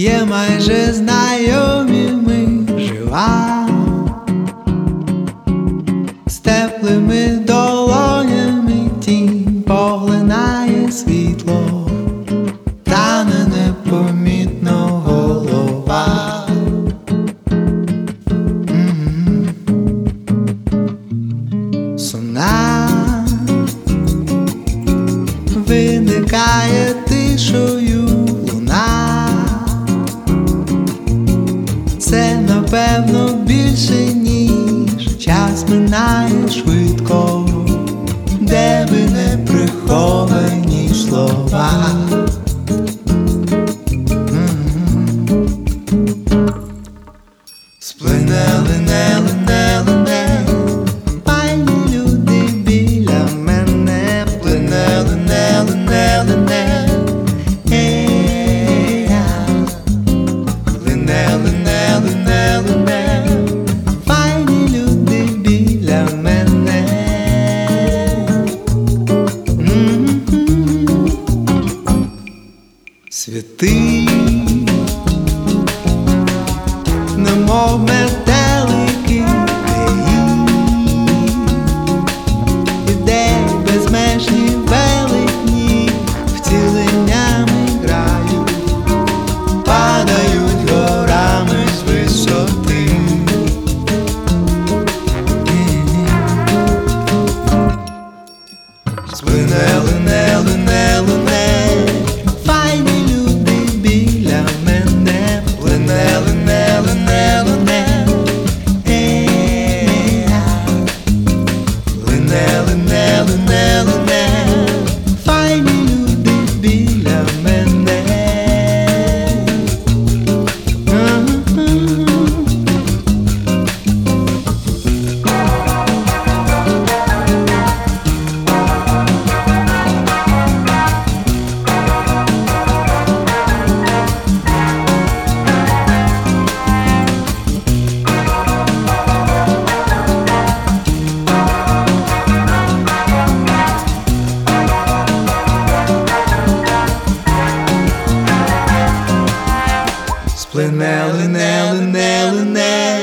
є майже знайомі ми жива, з теплими долонями тінь поглинає світло, тане непомітно голова. Сумна виникає тишою луна, це напевно більше, ніж час минає швидко, де ви не приховані слова. Сплине, лине, лине, лине, файні люди біля мене. Плине, лине, лине, лине, лине, лине, лине, лине, файні люди біля мене. Світи, немов метелики, ідей безмежні великні, втіленнями грають, падають горами з висоти. Сплине, лине, лине, лине, файні люди біля мене. Лине, лине, лине, лине, лине, лине, лине, лине, файні люди біля мене. Сплине, лине, лине, лине,